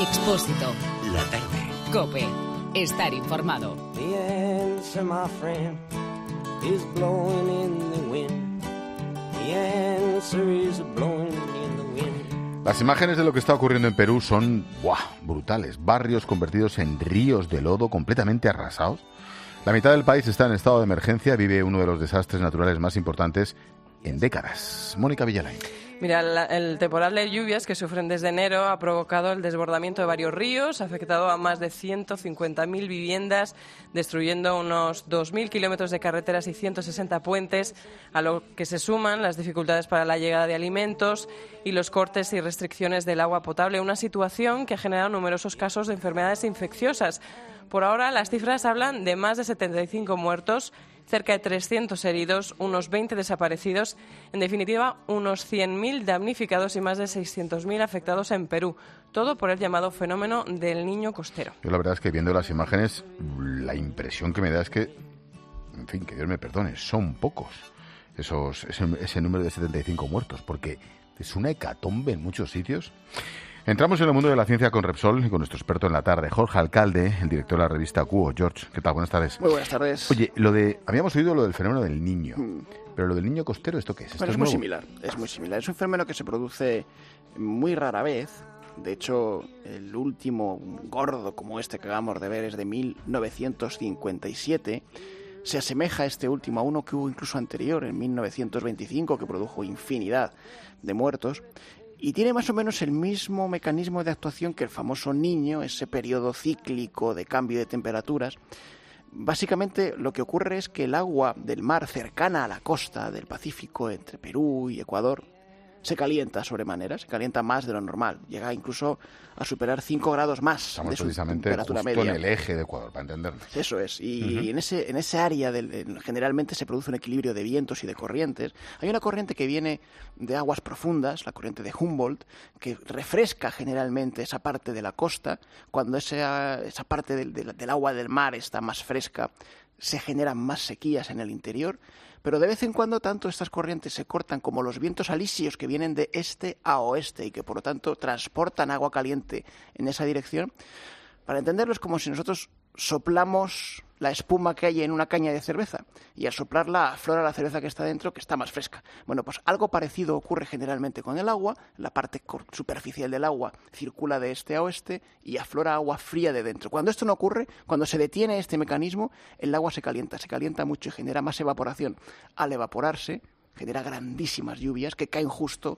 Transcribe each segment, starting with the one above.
Expósito. La tarde. COPE. Estar informado. The answer, my friend, is blowing in the wind. The answer is blowing in the wind. Las imágenes de lo que está ocurriendo en Perú son brutales. Barrios convertidos en ríos de lodo completamente arrasados. La mitad del país está en estado de emergencia, vive uno de los desastres naturales más importantes en décadas. Mónica Villalain. Mira, el temporal de lluvias que sufren desde enero ha provocado el desbordamiento de varios ríos, ha afectado a más de 150.000 viviendas, destruyendo unos 2.000 kilómetros de carreteras y 160 puentes, a lo que se suman las dificultades para la llegada de alimentos y los cortes y restricciones del agua potable, una situación que ha generado numerosos casos de enfermedades infecciosas. Por ahora, las cifras hablan de más de 75 muertos, cerca de 300 heridos, unos 20 desaparecidos, en definitiva, unos 100.000 damnificados y más de 600.000 afectados en Perú. Todo por el llamado fenómeno del niño costero. Yo la verdad es que viendo las imágenes, la impresión que me da es que, en fin, que Dios me perdone, son pocos ese número de 75 muertos, porque es una hecatombe en muchos sitios. Entramos en el mundo de la ciencia con Repsol y con nuestro experto en la tarde, Jorge Alcalde, el director de la revista QO. George, ¿qué tal? Buenas tardes. Muy buenas tardes. Oye, habíamos oído lo del fenómeno del niño, pero lo del niño costero, ¿esto qué es? Bueno, es muy similar. Es un fenómeno que se produce muy rara vez. De hecho, el último gordo como este que acabamos de ver es de 1957. Se asemeja este último a uno que hubo incluso anterior, en 1925, que produjo infinidad de muertos. Y tiene más o menos el mismo mecanismo de actuación que el famoso Niño, ese periodo cíclico de cambio de temperaturas. Básicamente lo que ocurre es que el agua del mar cercana a la costa del Pacífico, entre Perú y Ecuador, se calienta sobremanera, se calienta más de lo normal. Llega incluso a superar 5 grados más. Estamos de su precisamente temperatura justo media. en el eje de Ecuador, para entendernos. Eso es. Y en ese área generalmente se produce un equilibrio de vientos y de corrientes. Hay una corriente que viene de aguas profundas, la corriente de Humboldt, que refresca generalmente esa parte de la costa. Cuando esa parte del agua del mar está más fresca, se generan más sequías en el interior. Pero de vez en cuando tanto estas corrientes se cortan como los vientos alisios que vienen de este a oeste y que por lo tanto transportan agua caliente en esa dirección. Para entenderlo es como si nosotros soplamos la espuma que hay en una caña de cerveza y al soplarla aflora la cerveza que está dentro, que está más fresca. Bueno, pues algo parecido ocurre generalmente con el agua. La parte superficial del agua circula de este a oeste y aflora agua fría de dentro. Cuando esto no ocurre, cuando se detiene este mecanismo, el agua se calienta mucho y genera más evaporación. Al evaporarse, genera grandísimas lluvias que caen justo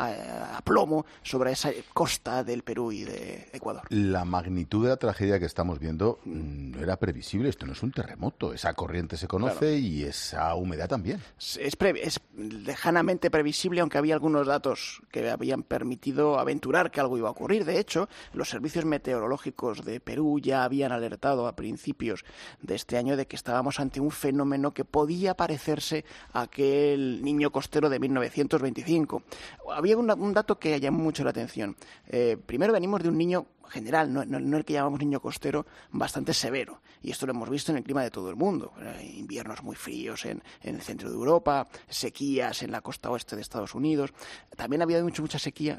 a plomo sobre esa costa del Perú y de Ecuador. La magnitud de la tragedia que estamos viendo no era previsible. Esto no es un terremoto. Esa corriente se conoce, claro, y esa humedad también. Es lejanamente previsible, aunque había algunos datos que habían permitido aventurar que algo iba a ocurrir. De hecho, los servicios meteorológicos de Perú ya habían alertado a principios de este año de que estábamos ante un fenómeno que podía parecerse a aquel niño costero de 1925. Había un dato que llamó mucho la atención. Primero venimos de un niño general, no el que llamamos niño costero, bastante severo. Y esto lo hemos visto en el clima de todo el mundo. Inviernos muy fríos en el centro de Europa, sequías en la costa oeste de Estados Unidos. También había habido mucha sequía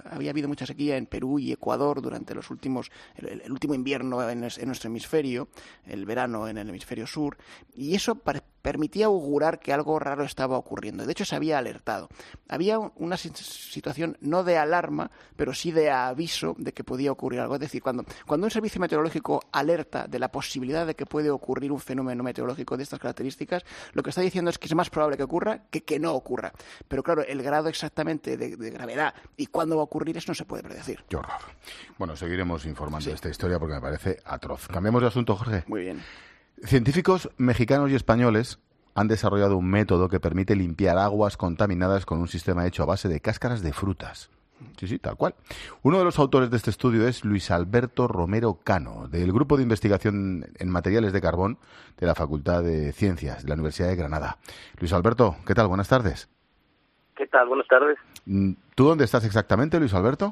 en Perú y Ecuador durante el último invierno en nuestro hemisferio, el verano en el hemisferio sur. Y eso permitía augurar que algo raro estaba ocurriendo. De hecho, se había alertado. Había una situación no de alarma, pero sí de aviso de que podía ocurrir algo. Es decir, cuando un servicio meteorológico alerta de la posibilidad de que puede ocurrir un fenómeno meteorológico de estas características, lo que está diciendo es que es más probable que ocurra que no ocurra. Pero claro, el grado exactamente de gravedad y cuándo va a ocurrir eso no se puede predecir. Qué horror. Bueno, seguiremos informando de esta historia porque me parece atroz. Cambiamos de asunto, Jorge. Muy bien. Científicos mexicanos y españoles han desarrollado un método que permite limpiar aguas contaminadas con un sistema hecho a base de cáscaras de frutas. Sí, tal cual. Uno de los autores de este estudio es Luis Alberto Romero Cano, del Grupo de Investigación en Materiales de Carbón de la Facultad de Ciencias de la Universidad de Granada. Luis Alberto, ¿qué tal? Buenas tardes. ¿Qué tal? Buenas tardes. ¿Tú dónde estás exactamente, Luis Alberto?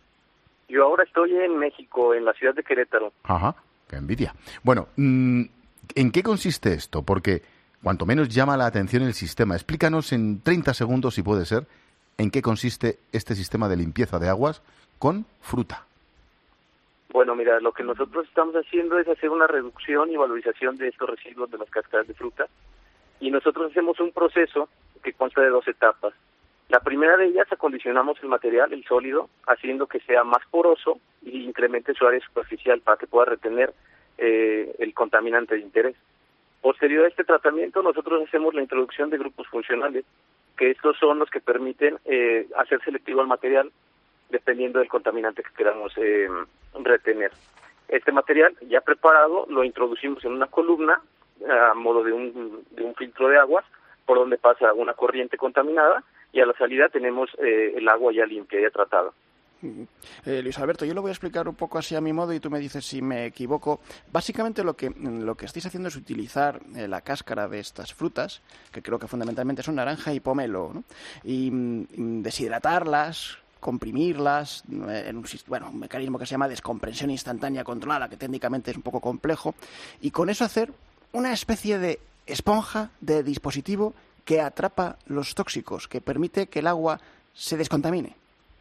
Yo ahora estoy en México, en la ciudad de Querétaro. Ajá, qué envidia. Bueno, ¿en qué consiste esto? Porque cuanto menos llama la atención el sistema. Explícanos en 30 segundos, si puede ser, en qué consiste este sistema de limpieza de aguas con fruta. Bueno, mira, lo que nosotros estamos haciendo es hacer una reducción y valorización de estos residuos de las cáscaras de fruta, y nosotros hacemos un proceso que consta de 2 etapas. La primera de ellas, acondicionamos el material, el sólido, haciendo que sea más poroso y incremente su área superficial para que pueda retener el contaminante de interés. Posterior a este tratamiento, nosotros hacemos la introducción de grupos funcionales, que estos son los que permiten hacer selectivo al material dependiendo del contaminante que queramos retener. Este material ya preparado lo introducimos en una columna a modo de un filtro de aguas por donde pasa una corriente contaminada, y a la salida tenemos el agua ya limpia, ya tratada. Luis Alberto, yo lo voy a explicar un poco así a mi modo y tú me dices si me equivoco. Básicamente lo que estáis haciendo es utilizar la cáscara de estas frutas, que creo que fundamentalmente son naranja y pomelo, ¿no? Y deshidratarlas, comprimirlas en un mecanismo que se llama descompresión instantánea controlada, que técnicamente es un poco complejo, y con eso hacer una especie de esponja, de dispositivo que atrapa los tóxicos, que permite que el agua se descontamine.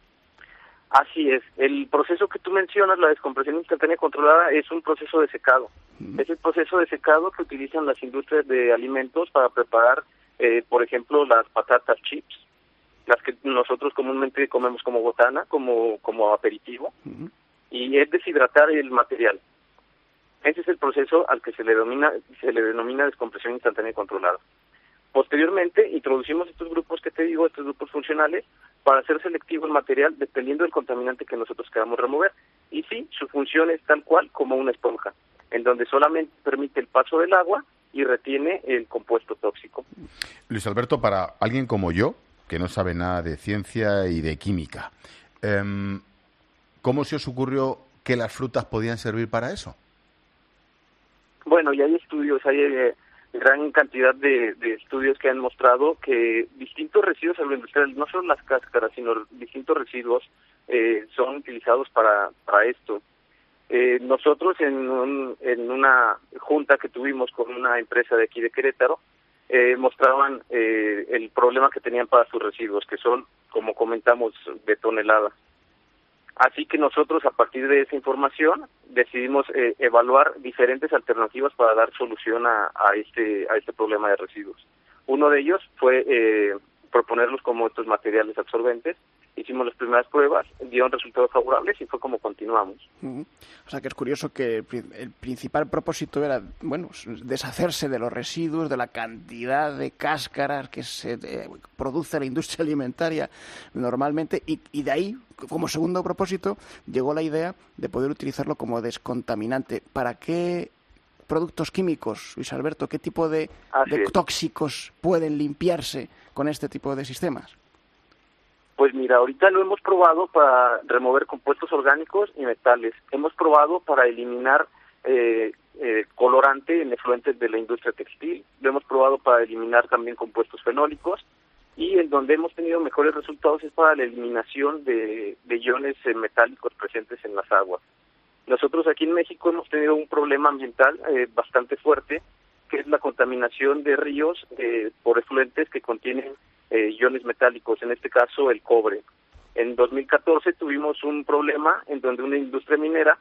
Así es. El proceso que tú mencionas, la descompresión instantánea controlada, es un proceso de secado. Es el proceso de secado que utilizan las industrias de alimentos para preparar, por ejemplo, las patatas chips, las que nosotros comúnmente comemos como botana, como aperitivo, y es deshidratar el material. Ese es el proceso al que se le denomina descompresión instantánea controlada. Posteriormente, introducimos estos grupos que te digo, estos grupos funcionales, para hacer selectivo el material dependiendo del contaminante que nosotros queramos remover. Y sí, su función es tal cual como una esponja, en donde solamente permite el paso del agua y retiene el compuesto tóxico. Luis Alberto, para alguien como yo, que no sabe nada de ciencia y de química, ¿cómo se os ocurrió que las frutas podían servir para eso? Bueno, y hay estudios, hay gran cantidad de estudios que han mostrado que distintos residuos agroindustriales, no solo las cáscaras, sino distintos residuos son utilizados para esto. Nosotros en una junta que tuvimos con una empresa de aquí de Querétaro, mostraban el problema que tenían para sus residuos, que son, como comentamos, de toneladas. Así que nosotros, a partir de esa información, decidimos evaluar diferentes alternativas para dar solución a este problema de residuos. Uno de ellos fue proponerlos como estos materiales absorbentes. Hicimos las primeras pruebas, dieron resultados favorables y fue como continuamos. O sea que es curioso que el principal propósito era, deshacerse de los residuos, de la cantidad de cáscaras que se produce en la industria alimentaria normalmente, y de ahí, como segundo propósito, llegó la idea de poder utilizarlo como descontaminante. ¿Para qué productos químicos, Luis Alberto, qué tipo de tóxicos pueden limpiarse con este tipo de sistemas? Pues mira, ahorita lo hemos probado para remover compuestos orgánicos y metales. Hemos probado para eliminar colorante en efluentes de la industria textil. Lo hemos probado para eliminar también compuestos fenólicos. Y en donde hemos tenido mejores resultados es para la eliminación de iones metálicos presentes en las aguas. Nosotros aquí en México hemos tenido un problema ambiental bastante fuerte, que es la contaminación de ríos por efluentes que contienen iones metálicos, en este caso el cobre. En 2014 tuvimos un problema en donde una industria minera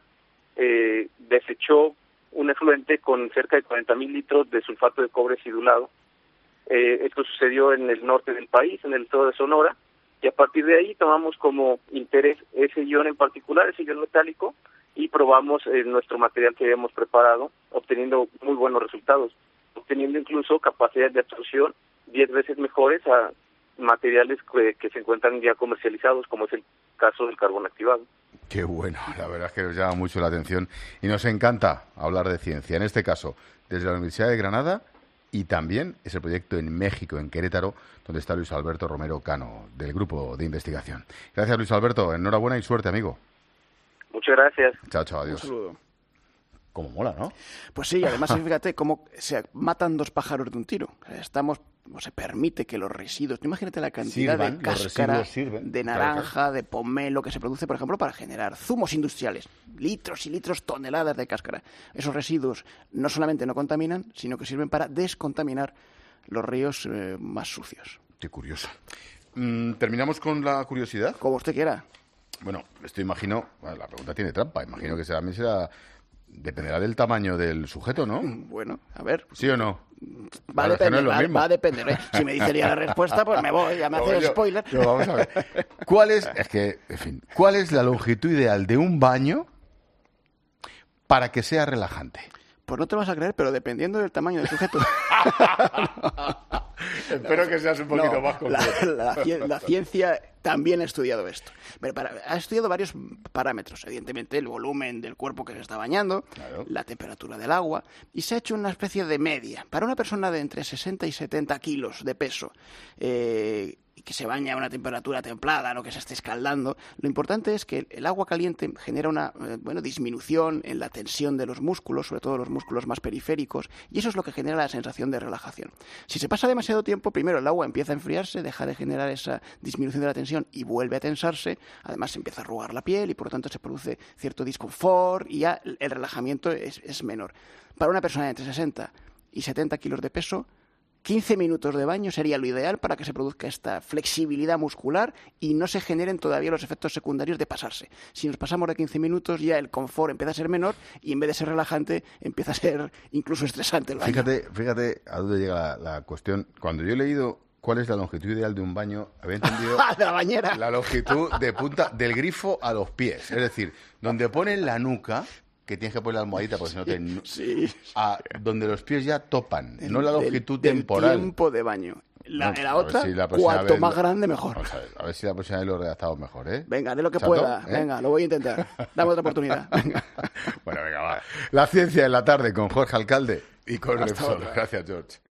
desechó un efluente con cerca de 40,000 litros de sulfato de cobre acidulado. Esto sucedió en el norte del país, en el estado de Sonora, y a partir de ahí tomamos como interés ese ion en particular, ese ion metálico, y probamos nuestro material que habíamos preparado, obteniendo muy buenos resultados, obteniendo incluso capacidades de absorción 10 veces mejores a materiales que se encuentran ya comercializados, como es el caso del carbón activado. Qué bueno, la verdad es que nos llama mucho la atención y nos encanta hablar de ciencia, en este caso desde la Universidad de Granada, y también es el proyecto en México, en Querétaro, donde está Luis Alberto Romero Cano, del grupo de investigación. Gracias, Luis Alberto, enhorabuena y suerte, amigo. Muchas gracias. Chao, chao, adiós. Un saludo. Cómo mola, ¿no? Pues sí, además fíjate cómo se matan 2 pájaros de un tiro. Se permite que los residuos, imagínate la cantidad de cáscara de naranja, de pomelo que se produce, por ejemplo, para generar zumos industriales. Litros y litros, toneladas de cáscara. Esos residuos no solamente no contaminan, sino que sirven para descontaminar los ríos más sucios. Qué curioso. ¿Terminamos con la curiosidad? Como usted quiera. Bueno, esto imagino, bueno, la pregunta tiene trampa, imagino que también será, dependerá del tamaño del sujeto, ¿no? Bueno, a ver. ¿Sí o no? Va a Claro, es que no depender, es lo va, mismo. va a depender, ¿eh? Si me dice ya la respuesta, pues me voy, ya me hace el spoiler. Yo, vamos a ver. ¿Cuál es la longitud ideal de un baño para que sea relajante? Pues no te vas a creer, pero dependiendo del tamaño del sujeto. Espero que seas un poquito más concreto. La ciencia también ha estudiado esto. Pero ha estudiado varios parámetros. Evidentemente, el volumen del cuerpo que se está bañando, Claro. la temperatura del agua, y se ha hecho una especie de media. Para una persona de entre 60 y 70 kilos de peso, y que se baña a una temperatura templada, no que se esté escaldando, lo importante es que el agua caliente genera una disminución en la tensión de los músculos, sobre todo los músculos más periféricos, y eso es lo que genera la sensación de relajación. Si se pasa demasiado tiempo, primero el agua empieza a enfriarse, deja de generar esa disminución de la tensión y vuelve a tensarse, además se empieza a arrugar la piel y por lo tanto se produce cierto disconfort y ya el relajamiento es menor. Para una persona de entre 60 y 70 kilos de peso, 15 minutos de baño sería lo ideal para que se produzca esta flexibilidad muscular y no se generen todavía los efectos secundarios de pasarse. Si nos pasamos de 15 minutos, ya el confort empieza a ser menor y en vez de ser relajante, empieza a ser incluso estresante el baño. Fíjate a dónde llega la cuestión. Cuando yo he leído cuál es la longitud ideal de un baño, había entendido de la bañera. la longitud de punta del grifo a los pies. Es decir, donde ponen la nuca, que tienes que poner la almohadita porque si no te... Sí. A donde los pies ya topan, no la Del- longitud del temporal. tiempo de baño. La No, a ver otra, si la próxima cuanto vez más lo- grande, mejor. Vamos a ver si la próxima vez lo redactamos mejor, ¿eh? Venga, de lo que ¿Chato? pueda. ¿Eh? Venga, lo voy a intentar. Dame otra oportunidad. Venga. Bueno, venga, va. La ciencia en la tarde con Jorge Alcalde y con Hasta Repsol. otra. Gracias, George.